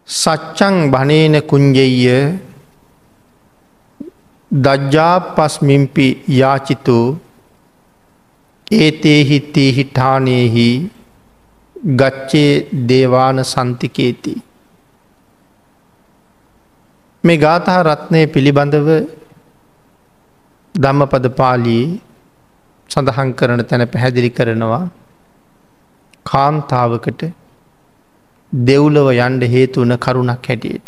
සච්චං බනේන කුංජෙය්‍ය දජ්ජාපස්මිම්පි යාචිතු ඒතේහි තේහි ඨානේහි ගච්චේ දේවාන සන්තිකේති. මේ ගාථා රත්නය පිළිබඳව ධම්මපද පාළියේ සඳහන් කරන තැන පැහැදිලි කරනවා කාන්තාවකට දෙව්ලොව යන්ඩ හේතුවන කරුණක් හැටියට.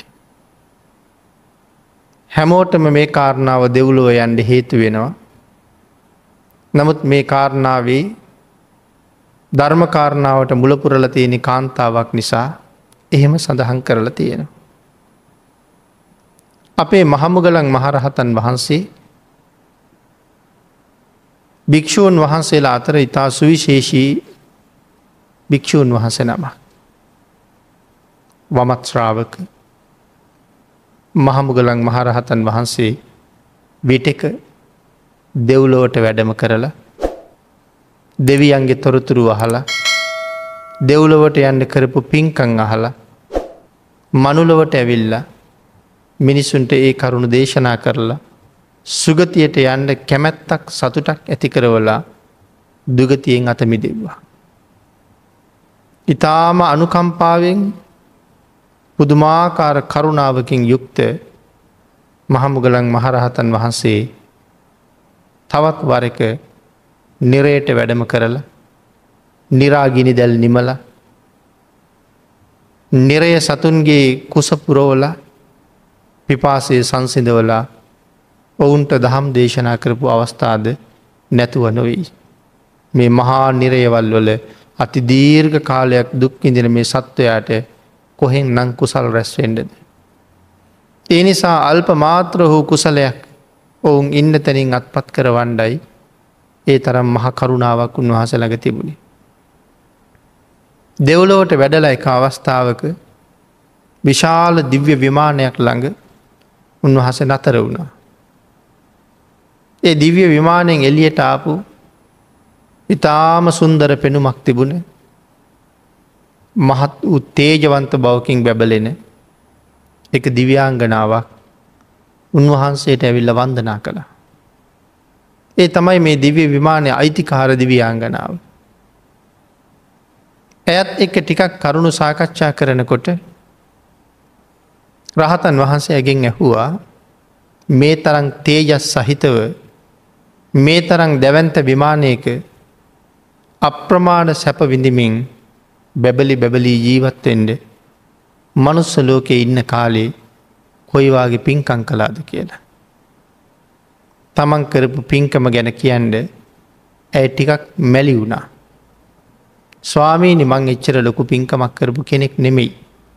හැමෝටම මේ කාරණාව දෙව්ලොව යන්ඩ හේතු වෙනවා. නමුත් මේ කාරණාවේ ධර්මකාරණාවට මුලපුරල තියෙන කාන්තාවක් නිසා එහෙම සඳහන් කරලා තියෙනවා. අපේ මහමුගලන් මහරහතන් වහන්සේ භික්‍ෂූන් වහන්සේලා අතර ඉතා සුවිශේෂී භික්‍ෂූන් වහන්ස නම. වමත්ශ්‍රාවක මහමුගලන් මහරහතන් වහන්සේ විටක දෙව්ලෝට වැඩම කරලා දෙවියන්ගේ තොරතුරු අහලා දෙව්ලොවට යන්න කරපු පින්කං අහලා මනුලොවට ඇවිල්ලා මිනිසුන්ට ඒ කරුණු දේශනා කරලා සුගතියට යන්න කැමැත්තක් සතුටක් ඇති කරවලා දුගතියෙන් අත මිදෙව්වා. ඊටාම අනුකම්පාවෙන් පුදුමාකාර කරුණාවකින් යුක්ත මහමුගලන් මහරහතන් වහන්සේ තවත් වරක නිරයට වැඩම කරලා නිරාගිනි දැල් නිමල නිරය සතුන්ගේ කුසපුරෝල පිපාසය සංසිඳවලා ඔවුන්ට දහම් දේශනා කරපු අවස්ථාද නැතුව නොවී. මේ මහා නිරයවල් වල අති දීර්ඝ කාලයක් දුක්විඳින මේ සත්වයාට කොහෙන් නං කුසල් රැස්වෙන්ඩද. ඒ නිසා අල්ප මාත්‍ර වූ කුසලයක් ඔවුන් ඉන්න තැනින් අත්පත් කර වණ්ඩයි ඒ තරම් මහ කරුණාවක් උන්වහස ළඟ තිබුණි. දෙව්ලොවට වැඩල එක අවස්ථාවක විශාල දිව්‍ය විමානයක් ළඟ උන්වහස නතර වුණා. ඒ දිව්‍ය විමානයෙන් එළියට ආපු ඉතාම සුන්දර පෙනුමක් තිබුණ මහත් වූ තේජවන්ත බවකින් බැබලෙන එක දිව්‍යාංගනාවක් උන්වහන්සේට ඇවිල්ල වන්දනා කළා. ඒ තමයි මේ දිව්‍ය විමානය අයිතිකාර දිව්‍යාංගනාව. ඇයත් එක ටිකක් කරුණු සාකච්ඡා කරනකොට රහතන් වහන්සේ ඇගෙන් ඇහුවා මේ තරං තේජස් සහිතව මේ තරං දැවන්ත විමානයක අප්‍රමාණ සැප විඳිමින් බැබලි ජීවත්වෙන්ඩ මනුස්ස ලෝකෙ ඉන්න කාලේ කොයිවාගේ පින්කං කලාද කියලා. තමන් කරපු පින්කම ගැන කියන්ඩ ඇය ටිකක් මැලි වුණා. ස්වාමීනි මං එච්චර ලොකු පින්කමක් කරපු කෙනෙක් නෙමෙයි.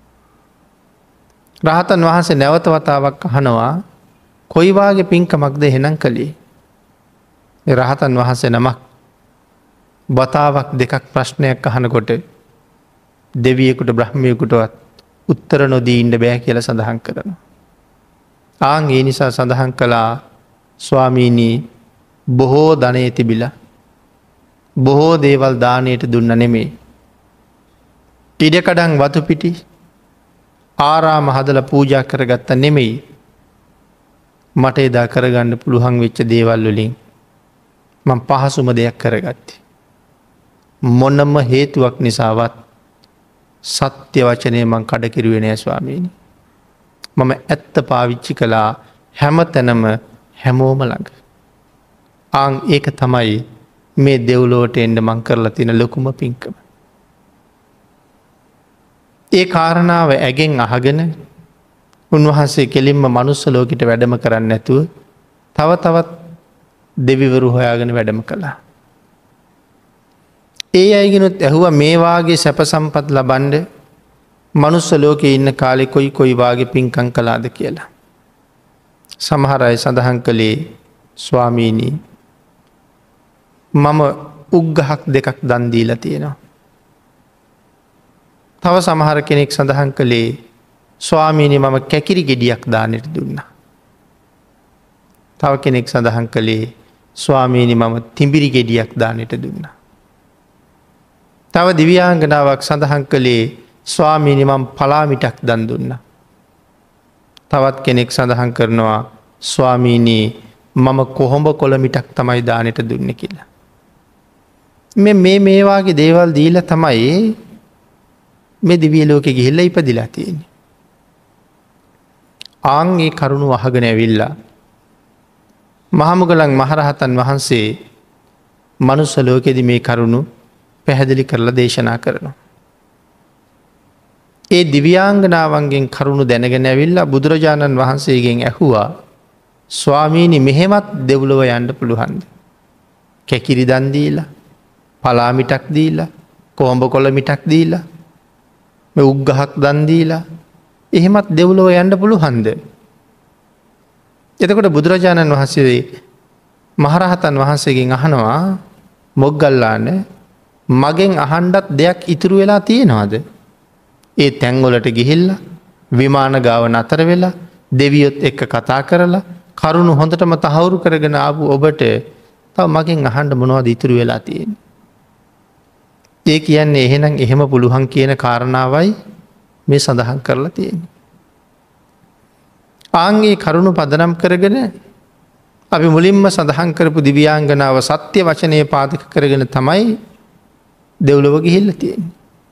රහතන් වහන්සේ නැවත වතාවක් අහනවා කොයිවාගේ පින්කමක්ද හෙනම් කළේ. රහතන් වහන්සේ නමක් වතාවක් දෙකක් ප්‍රශ්නයක් අහනකොට දෙවියෙකුට බ්‍රහ්මයකුටවත් උත්තර නොදී ඉන්න බෑ කියල සඳහන් කරනවා. ආං ඒ නිසා සඳහන් කළා ස්වාමීනී බොහෝ ධනය තිබිලා බොහෝ දේවල් දානයට දුන්න නෙමේ. ඉඩකඩං වතුපිටි ආරාම හදල පූජා කරගත්ත නෙමෙයි. මට එදා කරගන්න පුළුවන් වෙච්ච දේවල් වලින් මං පහසුම දෙයක් කරගත්තේ. මොන්නම හේතුවක් නිසාවත් සත්‍ය වචනය මං කඩකිරුවේ නෑ ස්වාමීනි. මම ඇත්ත පාවිච්චි කළා හැම තැනම හැමෝම ළඟ. ආං ඒක තමයි මේ දෙව්ලොවට එන්ඩ මං කරලා තින ලොකුම පින්කම. ඒ කාරණාව ඇගෙන් අහගෙන උන්වහන්සේ කෙලින්ම මනුස්ස ලෝකිට වැඩම කරන්න ඇතුව තව තවත් දෙවිවරු හොයාගෙන වැඩම කළා. ඒ අයගෙනුත් ඇහුව මේවාගේ සැප සම්පත් ලබන්ඩ මනුස්ස ලෝකෙ ඉන්න කාලෙ කොයි වාගේ පින්කං කලාද කියලා. සමහරයි සඳහන් කළේ ස්වාමීනී මම උග්ගහක් දෙකක් දන්දීලා තියෙනවා. තව සමහර කෙනෙක් සඳහන් කළේ ස්වාමීනි මම කැකිරි ගෙඩියක් දානයට දුන්න. තව කෙනෙක් සඳහන් කළේ ස්වාමීනි මම තිඹිරි ගෙඩියක් දානයට දුන්න. තව දිව්‍යාංගනාවක් සඳහන් කළේ ස්වාමීනි මම පලාමිටක් දන් දුන්නා. තවත් කෙනෙක් සඳහන් කරනවා ස්වාමීනී මම කොහොඹ කොළමිටක් තමයි දානයට දුන්න කියලා. මේවාගේ දේවල් දීල තමයි මේ දිවිය ලෝකෙ ගිහිල්ල ඉපදිලා තියෙන්නේ. ආන්ගේ කරුණු අහගෙන ඇවිල්ලා මහමුගලන් මහරහතන් වහන්සේ මනුස්ස ලෝකෙදි මේ කරුණු පැහැදිලි කරලා දේශනා කරනවා. ඒ දිව්‍යාංගනාවන්ගෙන් කරුණු දැනගෙන ඇවිල්ලා බුදුරජාණන් වහන්සේගෙන් ඇහුවා ස්වාමීනි මෙහෙමත් දෙව්ලොව යන්න පුළුවන්ද. කැකිරි දන් දීලා පලාමිටක් දීලා කොහොඹ කොළ මිටක් දීලා මේ උග්ගහක් දන් දීලා එහෙමත් දෙව්ලොව යන්න පුළුවන්ද. එතකොට බුදුරජාණන් වහන්සේ මහරහතන් වහන්සේගෙන් අහනවා මොග්ගල්ලාන මගෙන් අහන්ඩත් දෙයක් ඉතුරු වෙලා තියෙනවාද. ඒ තැන්වලට ගිහිල්ලා විමාන ගාව නතර වෙලා දෙවියොත් එක්ක කතා කරලා කරුණු හොඳටම තහවුරු කරගෙන ආපු ඔබට තව මගෙන් අහන්ඩ මොනවද ඉතුරු වෙලා තියෙන. ඒ කියන්නේ එහෙනම් එහෙම පුළුවන් කියන කාරණාවයි මේ සඳහන් කරලා තියෙන්නේ. ආන්ගේ කරුණු පදනම් කරගෙන අපි මුලින්ම සඳහන් කරපු දිව්‍යාංගනාව සත්‍ය වචනය පාදක කරගෙන තමයි දෙව්ලොව ගිහිල්ල තියෙන්නේ.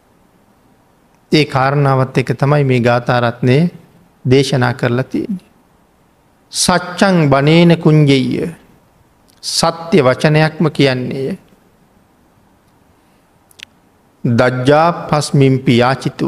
ඒ කාරණාවත් එක තමයි මේ ගාථාරත්නය දේශනා කරලා තියෙන්නේ. සච්චං බනේන කුංජෙය සත්‍ය වචනයක්ම කියන්නේය. දජ්ජා පස්මිම්පි යාචිතු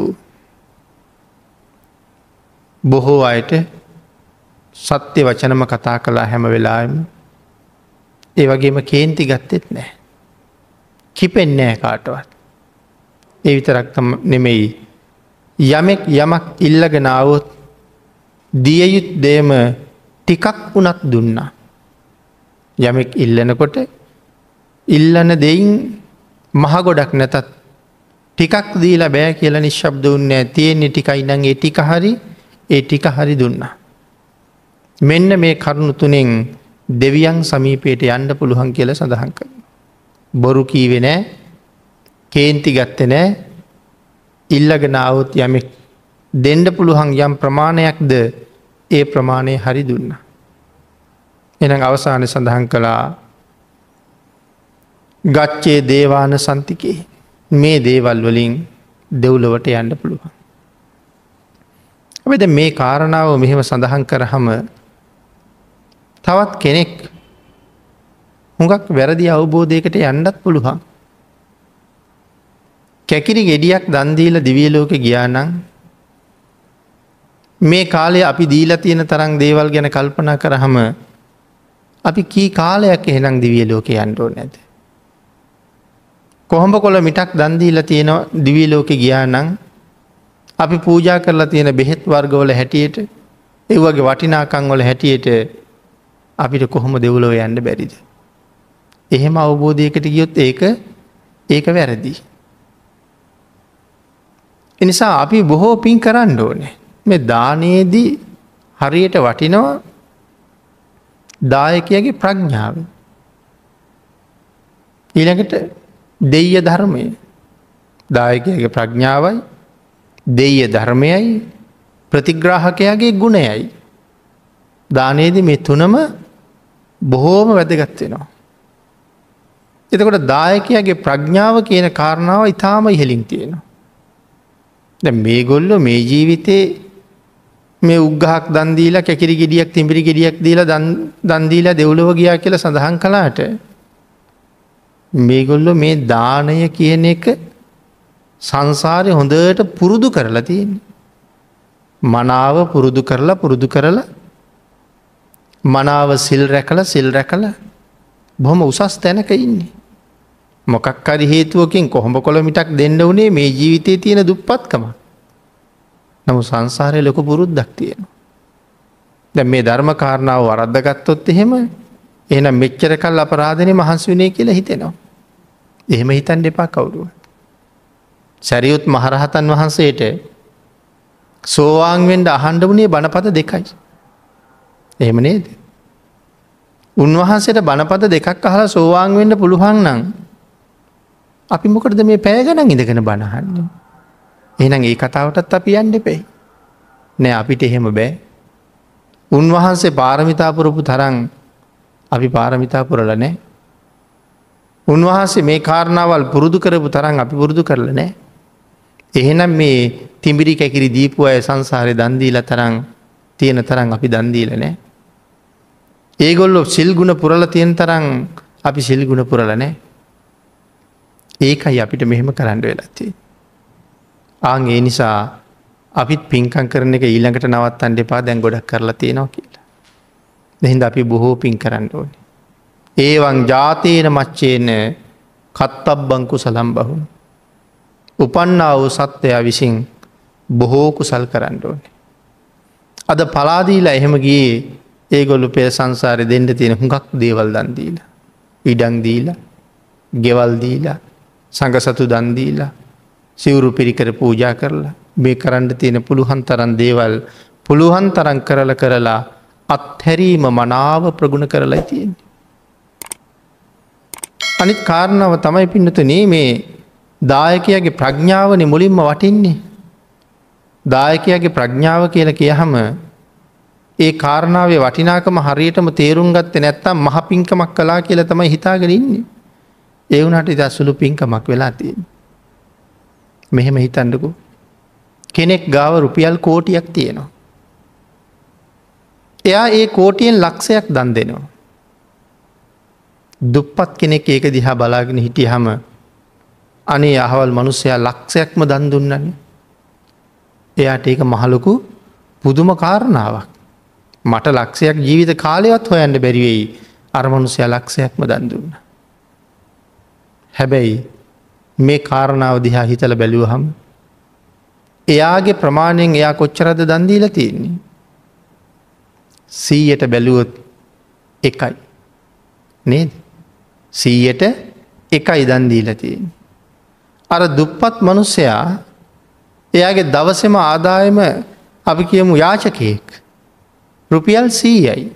බොහෝ අයට සත්‍ය වචනම කතා කලා හැම වෙලාම ඒ වගේම කේන්ති ගත්තෙත් නෑ. කිපෙන්නෑ කාටවත්. ඒ විතරක් නෙමෙයි යමෙක් යමක් ඉල්ලගෙනාවොත් දියයුත් දේම ටිකක් වුණත් දුන්නා. යමෙක් ඉල්ලනකොට ඉල්ලන දෙයින් මහගොඩක් නැතත් ටිකක් දීලා බෑ කියල නිශ්ශබ්ද උන්නේ තියෙන්නේ ටිකයි නගේ ටික හරි ඒ ටික හරි දුන්නා. මෙන්න මේ කරුණු තුනෙන් දෙවියන් සමීපයට යන්න පුළුවන් කියල සඳහන් කර. බොරු කීවෙ නෑ කේන්ති ගත්ත නෑ ඉල්ලගෙන අවුත් යමෙක් දෙන්ඩ පුළුවන් යම් ප්‍රමාණයක්ද ඒ ප්‍රමාණය හරි දුන්න. එන අවසාන සඳහන් කළා ගච්චේ දේවාන සන්තිකේ මේ දේවල් වලින් දෙව්ලොවට යන්න පුළුවන්. අපද මේ කාරණාව මෙහෙම සඳහන් කරහම තවත් කෙනෙක් හුඟක් වැරදි අවබෝධයකට යන්නත් පුළුවන්. කැකිරි ගෙඩියක් දන්දීල දිවියලෝක ගියානං මේ කාලය අපි දීලා තියෙන තරං දේවල් ගැන කල්පනා කරහම අපි කී කාලයක් එහෙනම් දිවියලෝක යන්ඩෝ නැද. කොහොඹ කොළ මිටක් දන්දීල තියෙන දිවියලෝක ගියානං අපි පූජා කරලා තියෙන බෙහෙත් වර්ගවල හැටියට ඒවගේ වටිනාකං වල හැටියට අපිට කොහොම දෙව්ලොව යන්න බැරිද. එහෙම අවබෝධයකට ගියොත් ඒක වැරදි. එනිසා අපි බොහෝ පින් කරන්න ඕනේ. මේ දානයේදී හරියට වටිනවා දායකයාගේ ප්‍රඥාව. ඊළඟට දෙය්‍ය ධර්මය දායකයාගේ ප්‍රඥාවයි දෙය්‍ය ධර්මයයි ප්‍රතිග්‍රාහකයාගේ ගුණයයි. දානයේදී මේ තුනම බොහෝම වැදගත් වෙනවා. එතකොට දායකයාගේ ප්‍රඥාව කියන කාරණාව ඉතාම ඉහලින් තියෙනවා. මේ ගොල්ලො මේ ජීවිතේ මේ උග්ගහක් දන්දීලා කැකිරි ගෙඩියක් තිඹිරි ගෙඩියක් දීලා දන්දීලා දෙව්ලොව ගියා කියලා සඳහන් කළාට මේගොල්ලො මේ දානය කියන එක සංසාරය හොඳට පුරුදු කරලා තියෙන්නේ. මනාව පුරුදු කරලා මනාව සිල් රැකල බොහොම උසස් තැනක ඉන්නේ. මොකක් හරි හේතුවකින් කොහොඹ කොළ මිටක් දෙන්න වනේ මේ ජීවිතයේ තියෙන දුප්පත්කම. නමු සංසාරය ලොක පුරුද්දක් තියෙනවා. දැන් මේ ධර්ම කාරණාව වරද්දගත්තොත් එහෙම එහෙනම් මෙච්චර කල් අපරාධනේ මහන්සි වුණේ කියලා හිතෙනවා. එහෙම හිතන්න එපා කවුරුව. සරියුත් මහරහතන් වහන්සේට සෝවාන් වෙන්න අහන්න වුණේ බණපද 2යි. එහෙම නේද? උන්වහන්සේට බණපද 2ක් අහලා සෝවාන් වෙන්න පුළුවන් නම් අපි මොකටද මේ පැය ගණන් ඉඳගෙන බණ අහන්නේ? එහෙනම් ඒ කතාවටත් අපි යන්න එපේ. නෑ අපිට එහෙම බෑ. උන්වහන්සේ පාරමිතා පුරපු තරම් අපි පාරමිතා පුරලා නෑ. උන්වහන්සේ මේ කාරණාවල් පුරුදු කරපු තරම් අපි පුරුදු කරලා නෑ. එහෙනම් මේ තිඹිරි කැකිරි දීපු අය සංසාරේ දන් දීලා තරම් තියෙන තරම් අපි දන් දීලා නෑ. ඒගොල්ලෝ සිල් ගුණ පුරලා තියෙන තරම් අපි සිල් ගුණ පුරලා නෑ. ඒකයි අපිට මෙහෙම කරන්න වෙලා තියෙන්නේ. ආන් ඒ නිසා අපිත් පින්කම් කරන එක ඊළඟට නවත්තන්න එපා දැන් ගොඩක් කරලා තියෙනවා කියලා. එහෙනම් අපි බොහෝ පින් කරන්න ඕනේ. ඒවං ජාතේන මච්චේන කත්තබ්බං කුසලම් බහුම්. උපන්නා වූ සත්වයා විසින් බොහෝ කුසල් කරන්න ඕනේ. අද පලාදීලා එහෙම ගියේ ඒගොල්ලු පෙර සංසාරේ දෙන්න තියෙන හුඟක් දේවල් දන් දීලා. ඉඩම් දීලා, ගෙවල් දීලා, සංඝසතු දන් දීලා, සිවුරු පිරිකර පූජා කරලා මේ කරන්න තියෙන පුළුවන් තරම් දේවල් පුළුවන් තරම් කරලා අත්හැරීම මනාව ප්‍රගුණ කරලා තියෙන්නේ. අනිත් කාරණාව තමයි පින්නතුනේ මේ දායකයාගේ ප්‍රඥාවනේ මුලින්ම වටින්නේ. දායකයාගේ ප්‍රඥාව කියලා කියහම ඒ කාරණාවේ වටිනාකම හරියටම තේරුම් ගත්තේ නැත්නම් මහ පිංකමක් කළා කියලා තමයි හිතාගෙන ඉන්නේ. ඒ වුණාට ඉතින් අසුළු පිංකමක් වෙලා තියෙන්නේ. මෙහෙම හිතන්නකෝ. කෙනෙක් ගාව රුපියල් කෝටියක් තියෙනවා. එයා ඒ කෝටියෙන් ලක්ෂයක් දන් දෙනවා. දුප්පත් කෙනෙක් ඒක දිහා බලාගෙන හිටියහම අනේ අහවල් මිනිස්සයා ලක්ෂයක්ම දන් දුන්නනේ. එයාට ඒක මහ ලොකු පුදුම කාරණාවක්. මට ලක්ෂයක් ජීවිත කාලයවත් හොයන්න බැරි වෙයි. අර මිනිස්සයා ලක්ෂයක්ම දන් දුන්නා. හැබැයි මේ කාරණාව දිහා හිතලා බැලුවහම එයාගේ ප්‍රමාණයෙන් එයා කොච්චරද දන් දීලා තියෙන්නේ? 100ට බැලුවොත් 1යි. නේද? 100ට 1යි දන් දීලා තියෙන්නේ. අර දුප්පත් මිනිසයා එයාගේ දවසේම ආදායම අපි කියමු යාචකයෙක් රුපියල් 100යි.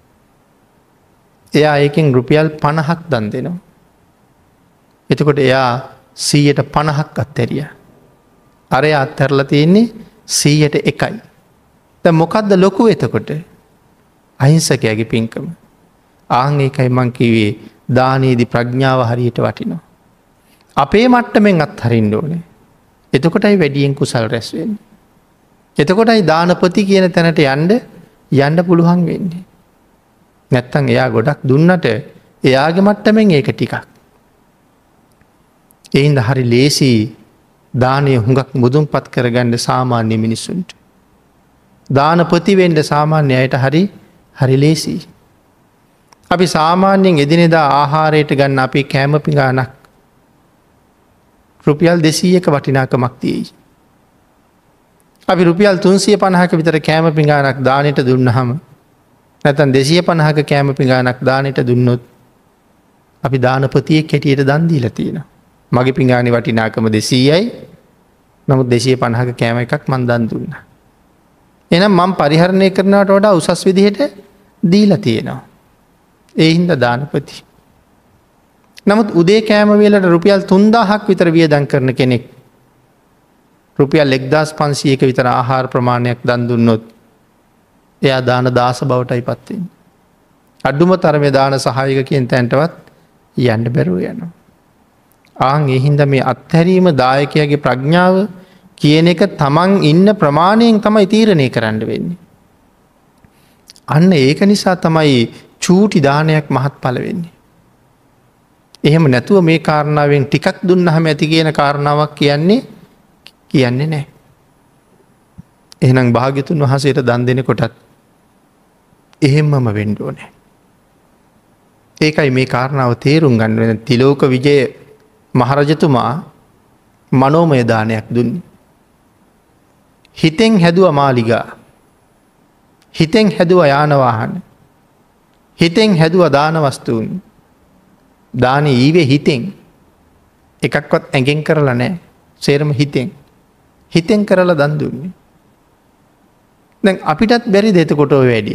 එයා ඒකෙන් රුපියල් 50ක් දන් දෙනවා. එතකොට එයා 100ට 50ක් අත්හැරියා. අර එයා අත්හැරලා තියෙන්නේ 100ට 1යි. දැන් මොකද්ද ලොකු එතකොට? අහිංසකයාගේ පින්කම. ආන් ඒකයි මං කිව්වේ දානයේදී ප්‍රඥාව හරියට වටිනවා. අපේ මට්ටමින් අත්හරින්න ඕනේ. එතකොටයි වැඩියෙන් කුසල් රැස් වෙන්නේ. එතකොටයි දානපති කියන තැනට යන්න පුළුවන් වෙන්නේ. නැත්තම් එයා ගොඩක් දුන්නට එයාගේ මට්ටමින් ඒක ටිකක්. ඒ හින්දා හරි ලේසි දානය හුඟක් මුදුන්පත් කරගන්න සාමාන්‍ය මිනිස්සුන්ට. දානපති වෙන්න සාමාන්‍ය අයට හරි ලේසි. අපි සාමාන්‍යයෙන් එදිනෙදා ආහාරයට ගන්න අපේ කෑම පිඟානක් රුපියල් 200ක වටිනාකමක් තියෙයි. අපි රුපියල් 350ක විතර කෑම පිඟානක් දානෙට දුන්නහම නැත්නම් 250ක කෑම පිඟානක් දානෙට දුන්නොත් අපි දානපතියෙක් හැටියට දන් දීලා තියෙනවා. මගේ පිඟානේ වටිනාකම 200යි. නමුත් 250ක කෑම එකක් මම දන් දුන්නා. එහෙනම් මම පරිහරණය කරනවට වඩා උසස් විදිහට දීලා තියෙනවා. ඒ හින්දා දානපති. නමුත් උදේ කෑම වේලට රුපියල් 3000ක් විතර වියදම් කරන කෙනෙක් රුපියල් 1500ක විතර ආහාර ප්‍රමාණයක් දන් දුන්නොත් එයා දාන දාස බවටයි පත් වෙන්නේ. අඩුම තරමේ දාන සහායක කියන තැනටවත් යන්න බැරුව යනවා. ආන් ඒ හින්දා මේ අත්හැරීම දායකයාගේ ප්‍රඥාව කියන එක තමන් ඉන්න ප්‍රමාණයෙන් තමයි තීරණය කරන්න වෙන්නේ. අන්න ඒක නිසා තමයි චූටි දානයක් මහත්ඵල වෙන්නේ. එහෙම නැතුව මේ කාරණාවෙන් ටිකක් දුන්නහම ඇති කියන කාරණාවක් කියන්නේ නැහැ. එහෙනම් භාග්‍යතුන් වහන්සේට දන් දෙනකොටත් එහෙම්මම වෙන්න ඕනේ. ඒකයි මේ කාරණාව තේරුම් ගන්න වෙන. තිලෝක විජය මහරජතුමා මනෝමය දානයක් දුන්නේ. හිතෙන් හැදුවා මාලිගා. හිතෙන් හැදුවා යාන වාහන. හිතෙන් හැදුවා දාන වස්තුන්. දානේ ඊවේ හිතෙන්. එකක්වත් ඇඟෙන් කරලා නැහැ. සේරම හිතෙන් කරලා දන් දුන්නේ. දැන් අපිටත් බැරිද එතකොට ඔය වැඩි?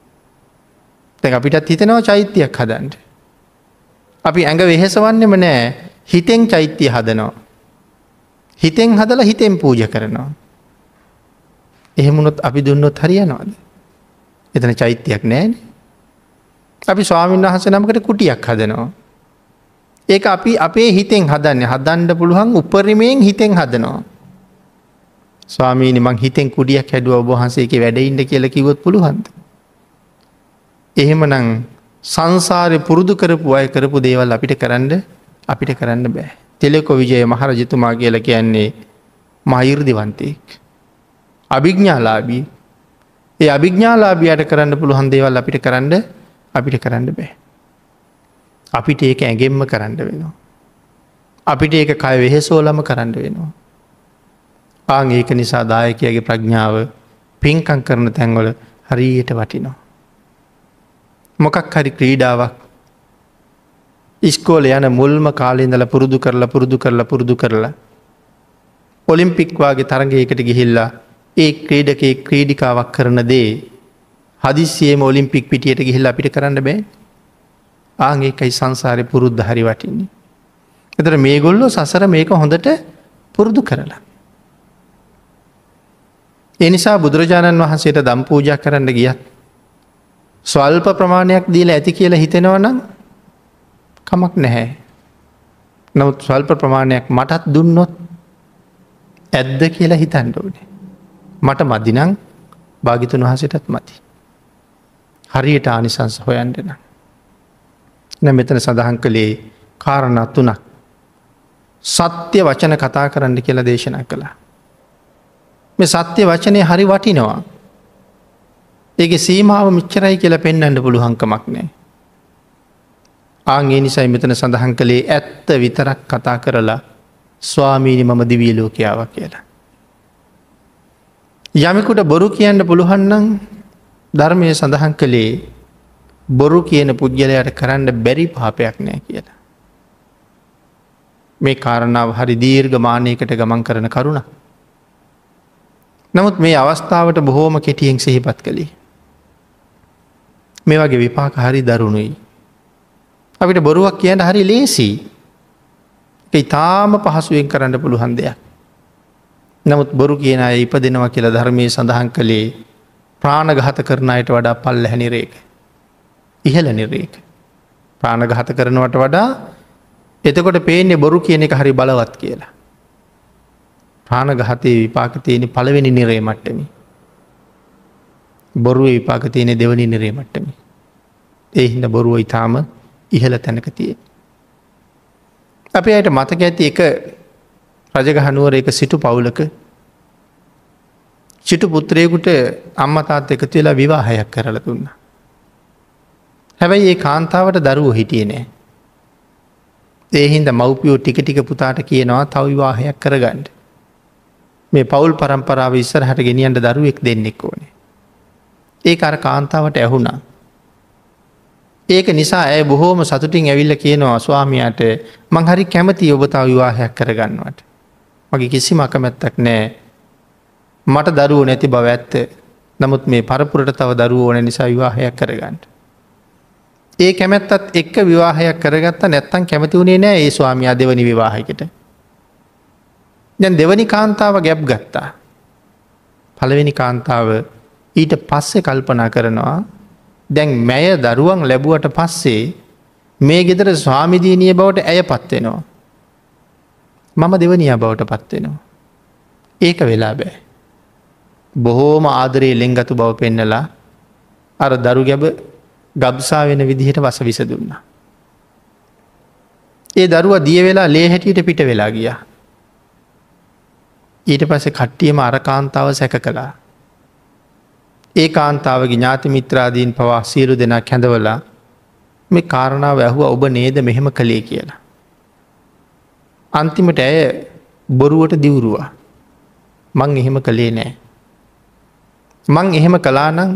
දැන් අපිටත් හිතෙනවා චෛත්‍යයක් හදන්න. අපි ඇඟ වෙහෙසවන්නෙම නැහැ. හිතෙන් චෛත්‍ය හදනවා. හිතෙන් හදලා හිතෙන් පූජ කරනවා. එහෙමුණොත් අපි දුන්නොත් හරියනවාද? එතන චෛත්‍යයක් නෑනේ. අපි ස්වාමීන් වහන්සේ නමකට කුටියක් හදනවා. ඒක අපි අපේ හිතෙන් හදන්නේ. හදන්න පුළුවන් උපරිමයෙන් හිතෙන් හදනවා. ස්වාමීනි මං හිතෙන් කුටියක් හැදුවා ඔබ වහන්සේගේ වැඩ ඉන්න කියලා කිව්වොත් පුළුවන්ද? එහෙමනම් සංසාරේ පුරුදු කරපු අය කරපු දේවල් අපිට කරන්න බෑ. තිලක විජය මහරජතුමා කියලා කියන්නේ මහා 이르දිවන්තයෙක්. අභිඥාලාභී. ඒ අභිඥාලාභියට කරන්න පුළුවන් දේවල් අපිට කරන්න බෑ. අපිට ඒක ඇඟෙන්ම කරන්න වෙනවා. අපිට ඒක කය වෙහෙසෝලම කරන්න වෙනවා. ආන් ඒක නිසා දායකයාගේ ප්‍රඥාව පින්කම් කරන තැන්වල හරියට වටිනවා. මොකක් හරි ක්‍රීඩාවක් ඉස්කෝලේ යන මුල්ම කාලේ ඉඳලා පුරුදු කරලා ඔලිම්පික් වාගේ තරගයකට ගිහිල්ලා ඒ ක්‍රීඩකේ ක්‍රීඩිකාවක් කරන දේ හදිස්සියේම ඔලිම්පික් පිටියට ගිහිල්ලා අපිට කරන්න බෑ. ආන් ඒකයි සංසාරේ පුරුද්ද හරි වටින්නේ. ඒතර මේගොල්ලෝ සසර මේක හොඳට පුරුදු කරලා. ඒ නිසා බුදුරජාණන් වහන්සේට දම් පූජා කරන්න ගියත් ස්වල්ප ප්‍රමාණයක් දීලා ඇති කියලා හිතෙනවා නම් කමක් නැහැ. නමුත් ස්වල්ප ප්‍රමාණයක් මටත් දුන්නොත් ඇද්ද කියලා හිතන්න ඕනේ. මට මදි නම් භාග්‍යතුන් වහන්සේටත් මදි. හරියට ආනිසංස හොයන්න නම්. දැන් මෙතන සඳහන් කළේ කාරණා තුනක්. සත්‍ය වචන කතා කරන්න කියලා දේශනා කළා. මේ සත්‍ය වචනේ හරි වටිනවා. ඒකේ සීමාව මෙච්චරයි කියලා පෙන්වන්න පුළුවන්කමක් නැහැ. ආන් ඒ නිසයි මෙතන සඳහන් කළේ ඇත්ත විතරක් කතා කරලා ස්වාමීනි මම දිව්‍ය ලෝකේ ආවා කියලා. යමෙකුට බොරු කියන්න පුළුවන් නම් ධර්මයේ සඳහන් කළේ බොරු කියන පුද්ගලයාට කරන්න බැරි පාපයක් නැහැ කියලා. මේ කාරණාව හරි දීර්ඝ මානයකට ගමන් කරන කරුණක්. නමුත් මේ අවස්ථාවට බොහෝම කෙටියෙන් සිහිපත් කළේ. මේ වගේ විපාක හරි දරුණුයි. අපිට බොරුවක් කියන්න හරි ලේසි. ඒක ඊටාම පහසුවෙන් කරන්න පුළුවන් දෙයක්. නමුත් බොරු කියන අය ඉපදෙනවා කියලා ධර්මයේ සඳහන් කළේ ප්‍රාණඝාත කරන අයට වඩා පල්ලෙහැ නිරේක. ඉහළ නිරේක. ප්‍රාණඝාත කරනවට වඩා එතකොට පේන්නේ බොරු කියන එක හරි බලවත් කියලා. ප්‍රාණඝාතයේ විපාක තියෙන පළවෙනි නිරේ මට්ටමේ. බොරුවේ විපාක තියෙන දෙවෙනි නිරේ මට්ටමේ. ඒ හින්දා බොරුව ඊටාම ඉහළ තැනක තියෙන්නේ. අපි අයට මතක ඇති එක රජගහ නුවර එක සිටු පවුලක සිටු පුත්‍රයෙකුට අම්මා තාත්තා එකතු වෙලා විවාහයක් කරලා දුන්නා. හැබැයි ඒ කාන්තාවට දරුවෝ හිටියේ නෑ. ඒ හින්දා මව්පියෝ ටික ටික පුතාට කියනවා තව විවාහයක් කරගන්න. මේ පවුල් පරම්පරාව ඉස්සරහට ගෙනියන්න දරුවෙක් දෙන්නෙක් ඕනේ. ඒක අර කාන්තාවට ඇහුණා. ඒක නිසා ඇය බොහෝම සතුටින් ඇවිල්ලා කියනවා ස්වාමියාට මං හරි කැමතියි ඔබ තව විවාහයක් කරගන්නවට. මගේ කිසිම අකමැත්තක් නැහැ. මට දරුවෝ නැති බව ඇත්ත. නමුත් මේ පරපුරට තව දරුවෝ ඕන නිසා විවාහයක් කරගන්න. ඒ කැමැත්තත් එක්ක විවාහයක් කරගත්තා නැත්තම් කැමති වුණේ නැහැ ඒ ස්වාමියා දෙවනි විවාහයකට. දැන් දෙවනි කාන්තාව ගැප් ගත්තා. පළවෙනි කාන්තාව ඊට පස්සේ කල්පනා කරනවා දැන් මැය දරුවන් ලැබුවට පස්සේ මේ ගෙදර ස්වාමිදීනිය බවට ඇය පත් වෙනවා. මම දෙවනියා බවට පත් වෙනවා. ඒක වෙලා බෑ. බොහෝම ආදරේ ලෙන්ගතු බව පෙන්නලා අර දරු ගැබ ගබ්සා වෙන විදිහට වසවිස දුන්නා. ඒ දරුවා දිය වෙලා ලේ හැටියට පිට වෙලා ගියා. ඊට පස්සේ කට්ටියම අර කාන්තාව සැක කළා. ඒ කාන්තාවගේ ඥාති මිත්‍රාදීන් පවා සියලු දෙනා කැඳවලා මේ කාරණාව ඇහුවා ඔබ නේද මෙහෙම කළේ කියලා. අන්තිමට ඇය බොරුවට දිවුරුවා. මං එහෙම කළේ නෑ. මං එහෙම කළා නම්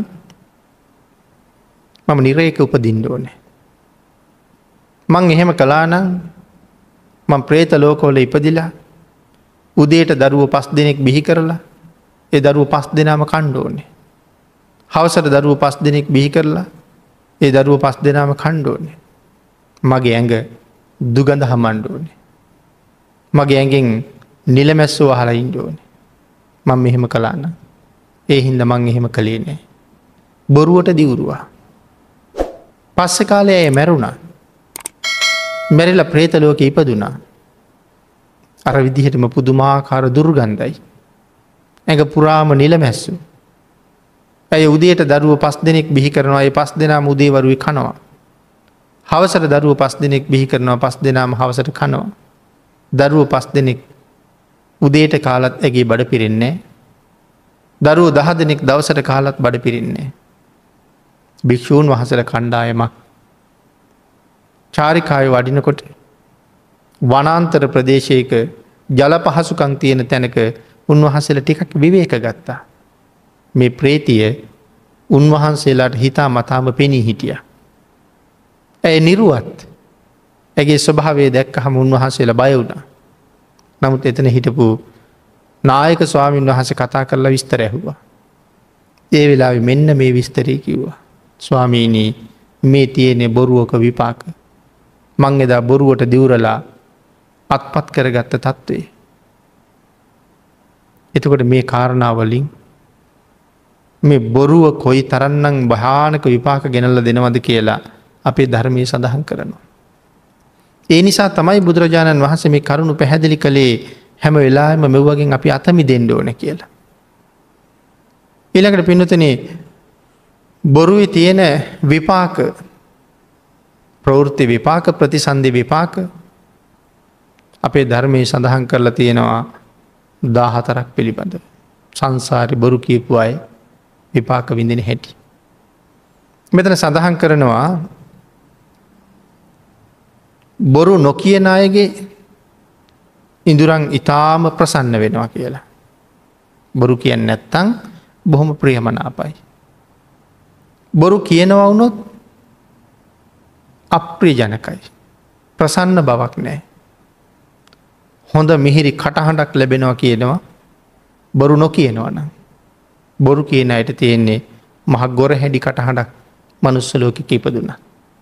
මම නිරේක උපදින්න ඕනේ. මං එහෙම කළා නම් මම പ്രേත ලෝකවල ඉපදිලා උදේට දරුවෝ 5 දෙනෙක් බිහි කරලා ඒ දරුවෝ 5 දෙනාම කන්න ඕනේ. හවසට දරුවෝ 5 දෙනෙක් බිහි කරලා ඒ දරුවෝ 5 දෙනාම කන්න ඕනේ. මගේ ඇඟ දුගඳ හමන්න ඕනේ. මගේ ඇඟෙන් නිලමැස්සෝ අහලා ඉන්න ඕනේ. මම මෙහෙම කළා නම්. ඒ හින්දා මං එහෙම කළේ නෑ. බොරුවට දිවුරුවා. පස්සේ කාලේ ඇය මැරුණා. මැරිලා ප්‍රේත ලෝකේ ඉපදුනා. අර විදිහටම පුදුමාකාර දුර්ගන්ධයි. ඇඟ පුරාම නිලමැස්සු. ඇය උදේට දරුවෝ 5 දෙනෙක් බිහි කරනවා. ඒ 5 දෙනාම උදේ වරුවේ කනවා. හවසට දරුවෝ 5 දෙනෙක් බිහි කරනවා. 5 දෙනාම හවසට කනවා. දරුවෝ 5 දෙනෙක් උදේට කාලත් ඇගේ බඩ පිරෙන්නේ නැහැ. දරුවෝ 10 දෙනෙක් දවසට කාලත් බඩ පිරෙන්නේ නැහැ. භික්ෂූන් වහන්සේලා කණ්ඩායමක් චාරිකාවේ වඩිනකොට වනාන්තර ප්‍රදේශයක ජල පහසුකම් තියෙන තැනක උන්වහන්සේලා ටිකක් විවේක ගත්තා. මේ ප්‍රේතිය උන්වහන්සේලාට හිතා මතාම පෙනී හිටියා. ඇය නිරුවත්. ඇගේ ස්වභාවය දැක්කහම උන්වහන්සේලා බය වුණා. නමුත් එතන හිටපු නායක ස්වාමීන් වහන්සේ කතා කරලා විස්තර ඇහුවා. ඒ වෙලාවේ මෙන්න මේ විස්තරය කිව්වා. ස්වාමීනි මේ තියෙන්නේ බොරුවක විපාක. මං එදා බොරුවට දිවුරලා අත්පත් කරගත්ත තත්ත්වේ. එතකොට මේ කාරණාවලින් මේ බොරුව කොයි තරන්නම් භයානක විපාක ගෙනල්ලා දෙනවද කියලා අපේ ධර්මයේ සඳහන් කරනවා. ඒ නිසා තමයි බුදුරජාණන් වහන්සේ මේ කරුණු පැහැදිලි කළේ හැම වෙලාවෙම මෙව්වගෙන් අපි අත මිදෙන්න ඕනේ කියලා. ඊළඟට පින්නතුනේ බොරුවේ තියෙන විපාක ප්‍රවෘත්ති විපාක ප්‍රතිසන්දි විපාක අපේ ධර්මයේ සඳහන් කරලා තියෙනවා 14ක් පිළිබඳව. සංසාරේ බොරු කියපු අය විපාක විඳින හැටි. මෙතන සඳහන් කරනවා බොරු නොකියන අයගේ ඉඳුරන් ඊටාම ප්‍රසන්න වෙනවා කියලා. බොරු කියන්නේ නැත්තම් බොහොම ප්‍රියමනාපයි. බොරු කියනවා වුණොත් අප්‍රියජනකයි. ප්‍රසන්න බවක් නැහැ. හොඳ මිහිරි කටහඬක් ලැබෙනවා කියනවා බොරු නොකියනවා නම්. බොරු කියන අයට තියෙන්නේ මහ ගොරහැඩි කටහඬක් මනුස්ස ලෝකෙක ඉපදුණා.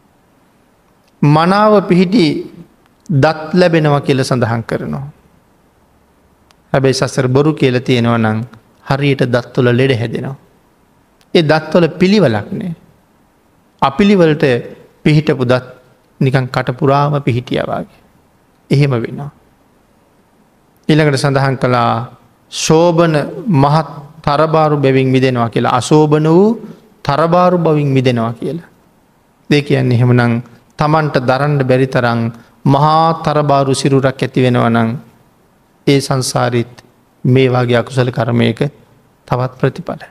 මනාව පිහිටි දත් ලැබෙනවා කියලා සඳහන් කරනවා. හැබැයි සසර බොරු කියලා තියෙනවා නම් හරියට දත්වල ලෙඩ හැදෙනවා. ඒ දත්වල පිළිවෙලක් නැහැ. අපිළිවෙලට පිහිටපු දත් නිකන් කටපුරාම පිහිටියා වගේ. එහෙම වෙනවා. ඊළඟට සඳහන් කළා ශෝබන මහත් තරබාරු බැවින් මිදෙනවා කියලා. අශෝබන වූ තරබාරු බවින් මිදෙනවා කියලා. ඒ කියන්නේ එහෙමනම් තමන්ට දරන්න බැරි තරම් මහා තරබාරු සිරුරක් ඇති වෙනවා නම් ඒ සංසාරෙත් මේ වගේ අකුසල කර්මයක තවත් ප්‍රතිඵල.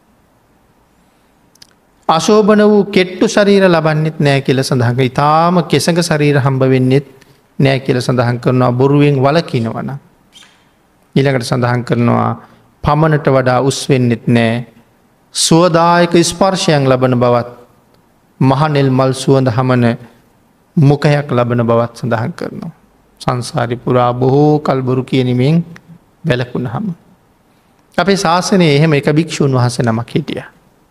අශෝබන වූ කෙට්ටු ශරීර ලබන්නෙත් නෑ කියලා සඳහන් කරනවා. ඊටාම කෙසඟ ශරීර හම්බ වෙන්නෙත් නෑ කියලා සඳහන් කරනවා. බොරුවෙන් වළකිනවා නම්. ඊළඟට සඳහන් කරනවා පමණට වඩා උස් වෙන්නෙත් නෑ. සුවදායක ස්පර්ශයන් ලබන බවත් මහනෙල් මල් සුවඳ හමන මුඛයක් ලබන බවත් සඳහන් කරනවා. සංසාරි පුරා බොහෝ කල් බොරු කියනීමෙන් වැළකුණාම අපේ ශාසනයේ එහෙම එක භික්ෂුන් වහන්සේ නමක් හිටියා.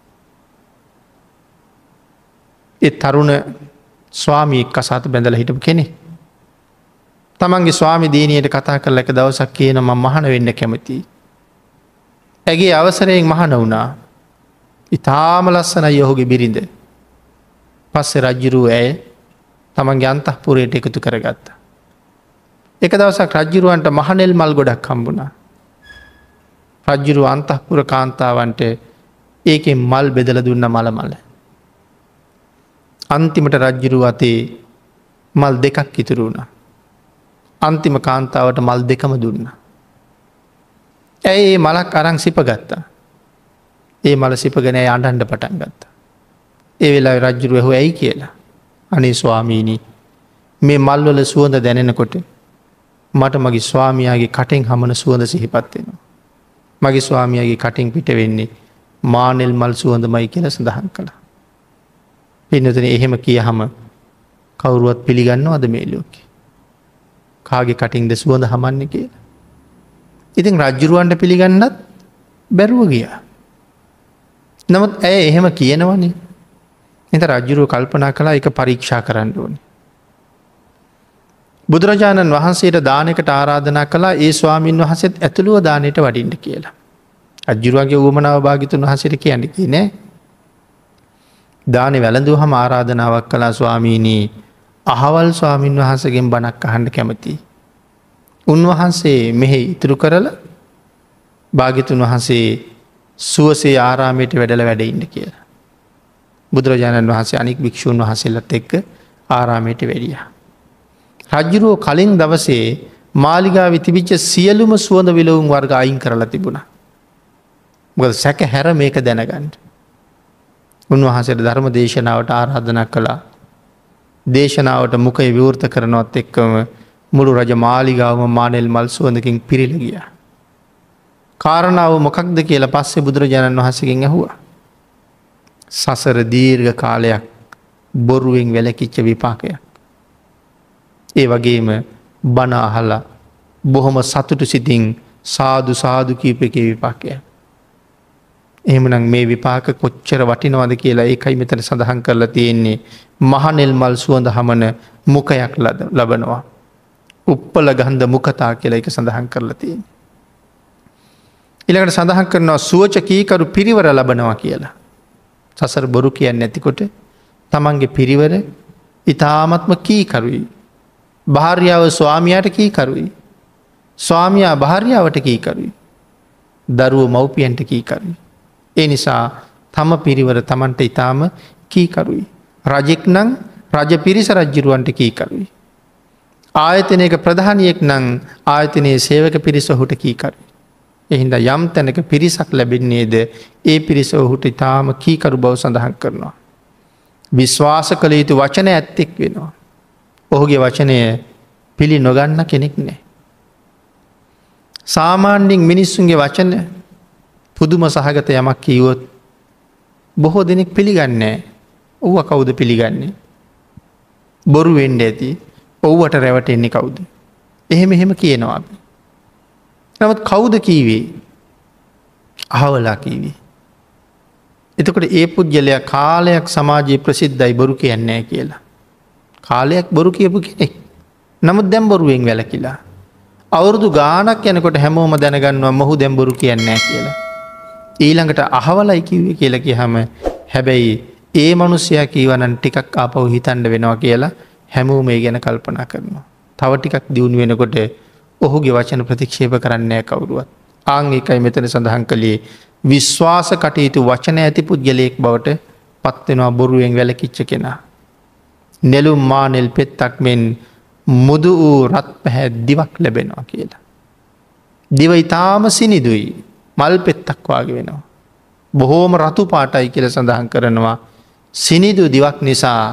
ඒ තරුණ ස්වාමියෙක් කසාත බැඳලා හිටපු කෙනෙක්. තමන්ගේ ස්වාමි දිනියට කතා කරලා එක දවසක් කියනවා මම මහාන වෙන්න කැමතියි. ඇගේ අවසරයෙන් මහාන වුණා. ඊටාම ලස්සනයි ඔහුගේ බිරිඳ. පස්සේ රජුරුව ඇය තමන්ගේ අන්තఃපුරයට එකතු කරගත්තා. එක දවසක් රජුරුවන්ට මහනෙල් මල් ගොඩක් හම්බුණා. රජුරුව අන්තఃපුර කාන්තාවන්ට ඒකෙන් මල් බෙදලා දුන්න මල. අන්තිමට රජ්ජුරුව අතේ මල් දෙකක් ඉතුරු වුණා. අන්තිම කාන්තාවට මල් දෙකම දුන්න. ඇයි ඒ මලක් අරන් සිපගත්තා. ඒ මල සිපගෙන ඇය අඬන්න පටන් ගත්තා. ඒ වෙලාවේ රජ්ජුරුව ඇහුවා ඇයි කියලා. අනේ ස්වාමීනි මේ මල්වල සුවඳ දැනෙනකොට මට මගේ ස්වාමියාගේ කටෙන් හමන සුවඳ සිහිපත් වෙනවා. මගේ ස්වාමියාගේ කටින් පිට වෙන්නේ මානෙල් මල් සුවඳමයි කියලා සඳහන් කළා. පින්නතුනේ එහෙම කියහම කවුරුවත් පිළිගන්නවද මේ ලෝකේ? කාගේ කටින්ද සුවඳ හමන්නේ කියලා? ඉතින් රජුරවන්ට පිළිගන්නත් බැරුව ගියා. නමුත් ඇය එහෙම කියනවනේ. ඉතින් රජුරව කල්පනා කළා ඒක පරීක්ෂා කරන්න ඕනේ. බුදුරජාණන් වහන්සේට දානකට ආරාධනා කළා ඒ ස්වාමීන් වහන්සේත් ඇතුළුව දානයට වඩින්න කියලා. රජ්ජුරුවන්ගේ උවමනාව භාග්‍යතුන් වහන්සේට කියන්නේ කි නෑ. දානෙ වැළඳුවහම ආරාධනාවක් කළා ස්වාමීනී අහවල් ස්වාමීන් වහන්සේගෙන් බණක් අහන්න කැමතියි. උන්වහන්සේ මෙහි ඉතුරු කරලා භාග්‍යතුන් වහන්සේ සුවසේ ආරාමයට වැඩල වැඩඉන්න කියලා. බුදුරජාණන් වහන්සේ අනික් භික්‍ෂූන් වහන්සේලත් එක්ක ආරාමයට වැඩිය. රජ්ජුරුවෝ කලින් දවසේ මාලිගාව තිබිච්ච සියලුම සුවඳ විලවුන් වර්ග අයින් කරලා තිබුණා. මොකද සැක හැර මේක දැනගන්න. උන්වහන්සේට ධර්ම දේශනාවට ආරාධනා කළා. දේශනාවට මුකය විවෘත කරනවත් එක්කම මුළු රජ මාලිගාවම මානෙල් මල් සුවඳකින් පිරිල ගිය. කාරණාව මොකක්ද කියලා පස්සේ බුදුරජාණන් වහන්සේගෙන් ඇහුවා. සසර දීර්ඝ කාලයක් බොරුවෙන් වැළකිච්ච විපාකයක්. ඒ වගේම බණ අහලා බොහොම සතුටු සිතින් සාදු සාදු කීපකේ විපාකය. එහෙමනම් මේ විපාක කොච්චර වටිනවද කියලා ඒකයි මෙතන සඳහන් කරලා තියෙන්නේ. මහනෙල් මල් සුවඳ හමන මුඛයක් ලබනවා. උප්පල ගන්ධ මුඛතා කියලා එක සඳහන් කරලා තියෙන්නේ. ඊළඟට සඳහන් කරනවා සුවච කීකරු පිරිවර ලබනවා කියලා. සසර බොරු කියන්නේ නැතිකොට තමන්ගේ පිරිවර ඊ타ත්ම කීකරුයි. භාර්යාව ස්වාමියාට කීකරුයි. ස්වාමියා භාර්යාවට කීකරුයි. දරුවෝ මව්පියන්ට කීකරුයි. ඒ නිසා තම පිරිවර තමන්ට ඊටාම කීකරුයි. රජෙක් නම් රජ පිරිස රජ්ජුරුවන්ට කීකරුයි. ආයතනයක ප්‍රධානියෙක් නම් ආයතනයේ සේවක පිරිස ඔහුට කීකරුයි. එහින්දා යම් තැනක පිරිසක් ලැබෙන්නේද ඒ පිරිස ඔහුට ඊටාම කීකරු බව සඳහන් කරනවා. විශ්වාස කළ යුතු වචන ඇත්තෙක් වෙනවා. ඔහුගේ වචනය පිළි නොගන්න කෙනෙක් නෑ. සාමාන්‍යයෙන් මිනිස්සුන්ගේ වචන පුදුම සහගත යමක් කීවොත් බොහෝ දෙනෙක් පිළිගන්නේ ඔව්ව කවුද පිළිගන්නේ. බොරු වෙන්න ඇති ඔව්වට රැවටෙන්නේ කවුද. එහෙම කියනවා අපි. නමුත් කවුද කීවේ අහවලා කීවේ. එතකොට ඒ පුද්ගලයා කාලයක් සමාජයේ ප්‍රසිද්ධයි බොරු කියන්නේ කියලා. කාලයක් බොරු කියපු කෙනෙක්. නමුත් දැන් බොරුවෙන් වැළකීලා. අවුරුදු ගාණක් යනකොට හැමෝම දැනගන්නවා මොහු දැන් බොරු කියන්නේ කියලා. ඊළඟට අහවලයි කිව්වේ කියලා කියහම හැබැයි ඒ මිනිසයා කීවනම් ටිකක් ආපහු හිතන්න වෙනවා කියලා හැමෝම ඒ ගැන කල්පනා කරනවා. තව ටිකක් දියුණු වෙනකොට ඔහුගේ වචන ප්‍රතික්ෂේප කරන්නේ නැහැ කවුරුවත්. ආන් ඒකයි මෙතන සඳහන් කළේ විශ්වාස කටයුතු වචන ඇති පුද්ගලයෙක් බවට පත් වෙනවා බොරුවෙන් වැළකීච්ච කෙනා. නෙළුම් මානෙල් පෙත්තක් මෙන් මුදු වූ රත් පැහැ දිවක් ලැබෙනවා කියලා. දිව ඊටාම සිනිදුයි. මල් පෙත්තක් වාගේ වෙනවා. බොහෝම රතු පාටයි කියලා සඳහන් කරනවා. සිනිදු දිවක් නිසා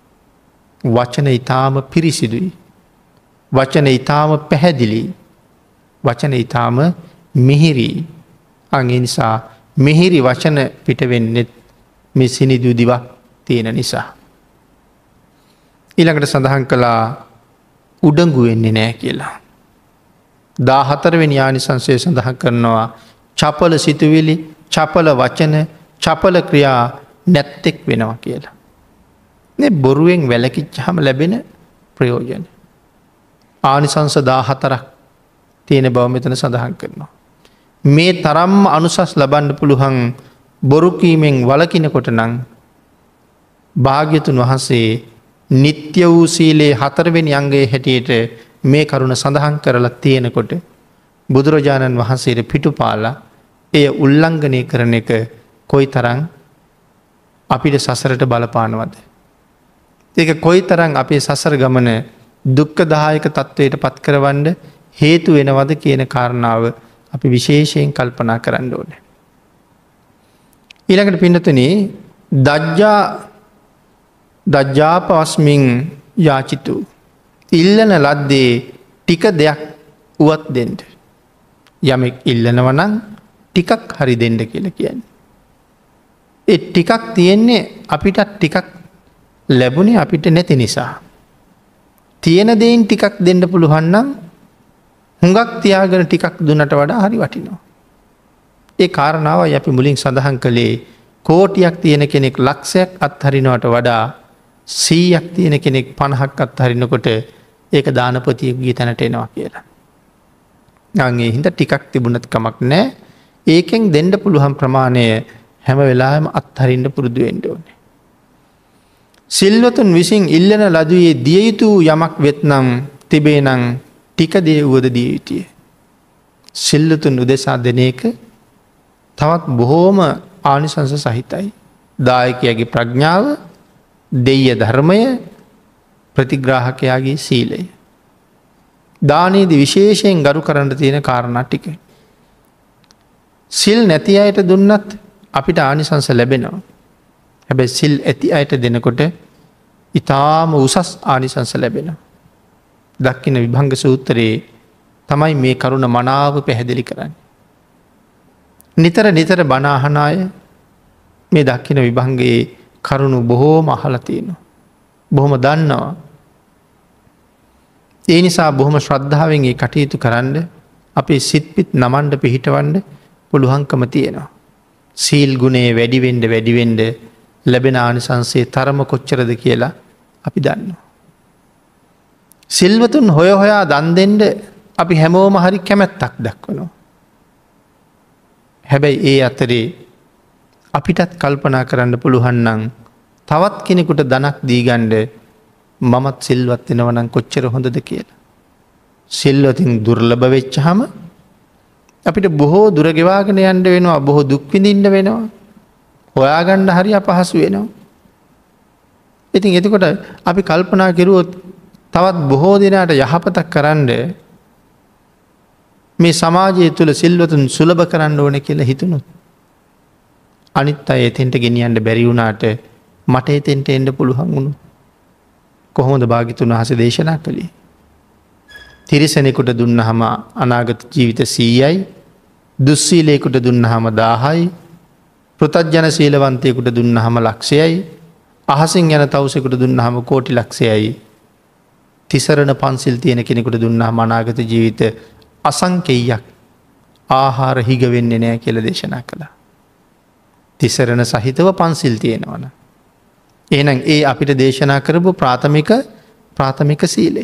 වචන ඊටාම පිරිසිදුයි. වචන ඊටාම පැහැදිලි. වචන ඊටාම මිහිරි. අංගේ නිසා මිහිරි වචන පිට වෙන්නේ මේ සිනිදු දිවක් තියෙන නිසා. ඊළඟට සඳහන් කළා උඩඟු වෙන්නේ නැහැ කියලා. 14 වෙනි ආනිසංසය සඳහන් කරනවා චපල සිතුවිලි, චපල වචන, චපල ක්‍රියා නැත්තෙක් වෙනවා කියලා. මේ බොරුවෙන් වැළකීච්චාම ලැබෙන ප්‍රයෝජන. ආනිසංස 14ක් තියෙන බව මෙතන සඳහන් කරනවා. මේ තරම්ම අනුසස් ලබන්න පුළුවන් බොරු කීමෙන් වළකිනකොට නම් භාග්‍යතුන් වහන්සේ නිත්‍ය වූ සීලේ 4 වෙනි අංගයේ හැටියට මේ කරුණ සඳහන් කරලා තියෙනකොට බුදුරජාණන් වහන්සේට පිටුපාලා එය උල්ලංඝනය කරන එක කොයිතරම් අපිට සසරට බලපානවද? ඒක කොයිතරම් අපේ සසර ගමන දුක්ඛදායක තත්වයට පත් කරවන්න හේතු වෙනවද කියන කාරණාව අපි විශේෂයෙන් කල්පනා කරන්න ඕනේ. ඊළඟට පින්නතුනි දජ්ජාපස්මින් යාචිතු ඉල්ලන ලද්දේ ටික දෙයක් උවත් දෙන්න. යමෙක් ඉල්ලනවා නම් ටිකක් හරි දෙන්න කියලා කියන්නේ. ඒ ටිකක් තියෙන්නේ අපිට ටිකක් ලැබුණේ අපිට නැති නිසා. තියෙන දෙයින් ටිකක් දෙන්න පුළුවන් නම් හුඟක් තියාගෙන ටිකක් දුන්නට වඩා හරි වටිනවා. ඒ කාරණාවයි අපි මුලින් සඳහන් කළේ කෝටියක් තියෙන කෙනෙක් ලක්ෂයක් අත්හරිනවට වඩා 100ක් තියෙන කෙනෙක් 50ක් අත්හරිනකොට ඒක දානපතියගේ තැනට එනවා කියලා. අගේ හින්ද ටිකක් තිබුණත් කමක් නෑ ඒකෙන් දෙන්න පුළුවන් ප්‍රමාණය හැම වෙලාම අත්හරින්න පුරුදු වෙන්න ඕනේ. සිල්වතුන් විසින් ඉල්ලන ලදුවේ දිය යුතු යමක් වෙත්නම් තිබේ නම් ටික දේ වුවද දිය යුතුය. සිල්වතුන් උදෙසා දෙන එක තවත් බොහෝම ආනිසංස සහිතයි. දායකයාගේ ප්‍රඥාව, දෙය්‍ය ධර්මය, ප්‍රතිග්‍රාහකයාගේ සීලය. දානයේදී විශේෂයෙන් ගරු කරන්න තියෙන කාරණා ටික. සිල් නැති අයට දුන්නත් අපිට ආනිසංස ලැබෙනවා. හැබැයි සිල් ඇති අයට දෙනකොට ඉතාම උසස් ආනිසංස ලැබෙනවා. දක්කින විභංග සූත්‍රයේ තමයි මේ කරුණ මනාව පැහැදිලි කරන්නේ. නිතර නිතර බණ අහන අය මේ දක්කින විභංගයේ කරුණු බොහෝම අහලා තියෙනවා. බොහොම දන්නවා. ඒ නිසා බොහොම ශ්‍රද්ධාවෙන් ඒ කටයුතු කරන්න අපේ සිත්පිත් නමන්ඩ පිහිටවන්න පුළුවන්කම තියෙනවා. සීල් ගුණේ වැඩිවෙන්ඩ ලැබෙන ආනිසංසයේ තරම කොච්චරද කියලා අපි දන්නවා. සිල්වතුන් හොය හොයා දන් දෙන්න අපි හැමෝම හරි කැමැත්තක් දක්වනවා. හැබැයි ඒ අතරේ අපිටත් කල්පනා කරන්න පුළුවන් නම් තවත් කෙනෙකුට ධනක් දීගන්න මමත් සිල්වත් වෙනවනම් කොච්චර හොඳද කියලා. සිල්වතින් දුර්ලභ වෙච්චහම අපිට බොහෝ දුර ගෙවාගෙන යන්න වෙනවා, බොහෝ දුක් විඳින්න වෙනවා. හොයාගන්න හරි අපහසු වෙනවා. ඉතින් එතකොට අපි කල්පනා කෙරුවොත් තවත් බොහෝ දෙනාට යහපතක් කරන්න මේ සමාජය තුළ සිල්වතුන් සුලභ කරන්න ඕන කියලා හිතුණොත් අනිත් අය එතෙන්ට ගෙනියන්න බැරි වුණාට මට එතෙන්ට එන්න පුළුවන් වුණු. කොහොමද භාග්‍යතුන් වහන්සේ දේශනා කළේ? තිරිසනෙකුට දුන්නහම අනාගත ජීවිත 100යි, දුස්සීලයෙකුට දුන්නහම 1000යි, පෘතජ්ජන සීලවන්තයෙකුට දුන්නහම ලක්ෂයයි, අහසින් යන තවුසෙකුට දුන්නහම කෝටි ලක්ෂයයි, තිසරණ පන්සිල් තියෙන කෙනෙකුට දුන්නහම අනාගත ජීවිත අසංකේයයක් ආහාර හිග වෙන්නේ නැහැ කියලා දේශනා කළා. තිසරණ සහිතව පන්සිල් තියෙනවන. එහෙනම් ඒ අපිට දේශනා කරපු ප්‍රාථමික සීලය.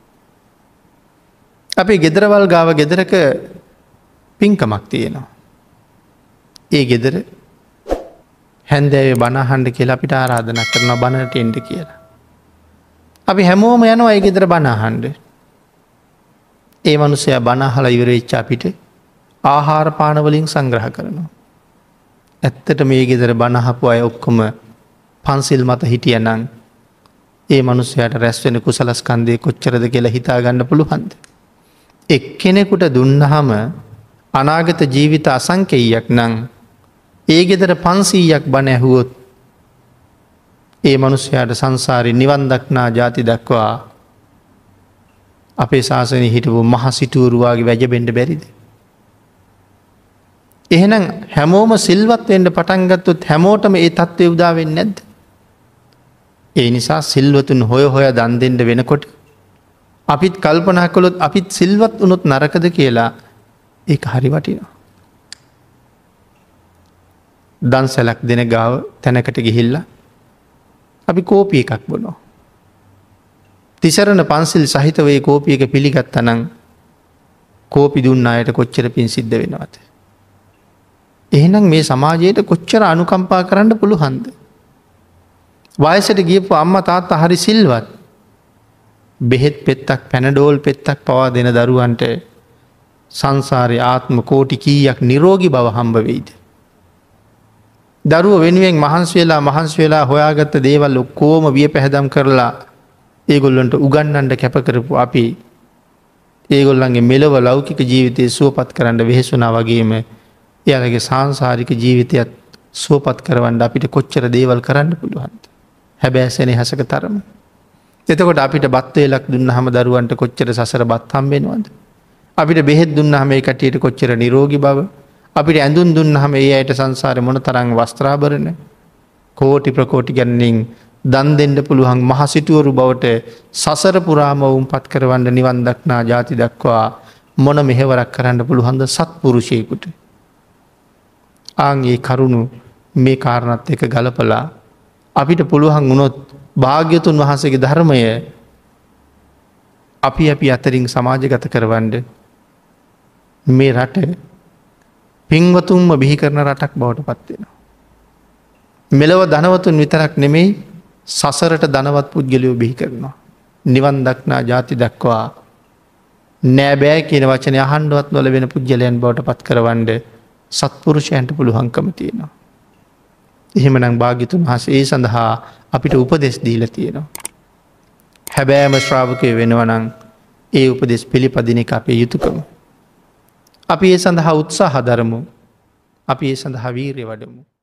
අපි ගෙදරවල් ගාව ගෙදරක පින්කමක් තියෙනවා. ඒ ගෙදර හැන්දෑවේ බණ අහන්න කියලා අපිට ආරාධනා කරනවා බණට එන්න කියලා. අපි හැමෝම යනවා ඒ ගෙදර බණ අහන්න. ඒ මනුස්සයා බණ අහලා ඉවර වෙච්ච අපිට ආහාර පාන වලින් සංග්‍රහ කරනවා. ඇත්තට මේ ගෙදර බණ අහපු අය ඔක්කොම පන්සිල් මත හිටියනම් ඒ මනුස්සයාට රැස් වෙන කුසලස්කන්ධය කොච්චරද කියලා හිතා ගන්න පුළුවන්ද? එක්කෙනෙකුට දුන්නහම අනාගත ජීවිත අසංකේයයක් නම් ඒ ගෙදර 500ක් බණ ඇහුවොත් ඒ මනුස්සයාට සංසාරේ නිවන් දක්නා ජාති දක්වා අපේ ශාසනයේ හිටපු මහ සිටුවරු වාගේ වැජබෙන්න බැරිද? එහෙනම් හැමෝම සිල්වත් වෙන්න පටන් ගත්තොත් හැමෝටම ඒ தත්ත්වය උදා වෙන්නේ නැද්ද? ඒ නිසා සිල්වතුන් හොය හොයා දන් දෙන්න වෙනකොට අපිත් කල්පනා කළොත් අපිත් සිල්වත් වුණොත් නරකද කියලා ඒක හරි වටිනවා. දන්සලක් දෙන ගාව තැනකට ගිහිල්ලා අපි කෝපි එකක් බොනවා. තිසරණ පන්සිල් සහිතව ඒ කෝපි එක පිළිගත්තා නම් කෝපි දුන්න අයට කොච්චර පින් සිද්ධ වෙනවද? එහෙනම් මේ සමාජයට කොච්චර අනුකම්පා කරන්න පුළුවන්ද? වයසට ගියපු අම්මා තාත්තා හරි සිල්වත්. බෙහෙත් පෙත්තක් පැනඩෝල් පෙත්තක් පවා දෙන දරුවන්ට සංසාරයේ ආත්ම කෝටි කීයක් නිරෝගී බව හම්බ වෙයිද? දරුව වෙනුවෙන් මහන්සි වෙලා හොයාගත්ත දේවල් ඔක්කොම වියපැහැදම් කරලා ඒගොල්ලන්ට උගන්වන්න කැප කරපු අපි ඒගොල්ලන්ගේ මෙලව ලෞකික ජීවිතය සුවපත් කරන්න වෙහෙසුණා වගේම එයාලගේ සාංසාරික ජීවිතයත් සුවපත් කරවන්න අපිට කොච්චර දේවල් කරන්න පුළුවන්ද? හැබැයි සෙනෙහසක තරම. එතකොට අපිට බත් වේලක් දුන්නාම දරුවන්ට කොච්චර සසර බත් හම්බ වෙනවද? අපිට බෙහෙත් දුන්නාම ඒ කටියට කොච්චර නිරෝගී බව, අපිට ඇඳුම් දුන්නාම ඒ අයට සංසාරේ මොන තරම් වස්ත්‍රාභරණ කෝටි ප්‍රකෝටි ගණනින් දන් දෙන්න පුළුවන් මහ සිටුවරු බවට සසර පුරාම උම්පත් කරවන්න නිවන් දක්නා ජාති දක්වා මොන මෙහෙවරක් කරන්න පුළුවන්ද සත්පුරුෂයෙකුට? ආන්ගේ කරුණු මේ කාරණත් එක ගලපලා අපිට පුළුවන් වුණොත් භාග්‍යතුන් වහන්සේගේ ධර්මය අපි අතරින් සමාජගත කරවන්ඩ මේ රට පින්වතුන්ම බිහි කරන රටක් බවට පත්වෙනවා. මෙලව ධනවතුන් විතරක් නෙමෙයි සසරට ධනවත් පුද්ගලයෝ බිහි කරනවා. නිවන් දක්නා ජාති දක්වා නෑබෑ කියන වචනය අහන්ඩුවත් නොල වෙන පුද්ගලයන් බවට පත් කරවන්ඩ සත්පුරුෂයන්ට පුළුවන්කම තියෙනවා. එහෙමනම් භාග්‍යතුන් වහන්සේ ඒ සඳහා අපිට උපදෙස් දීල තියෙනවා. හැබෑම ශ්‍රාවකය වෙනවනං ඒ උපදෙස් පිළිපදින එක අපේ යුතුකම. අපි ඒ සඳහා උත්සාහ දරමු. අපි ඒ සඳහා වීර්ය වඩමු.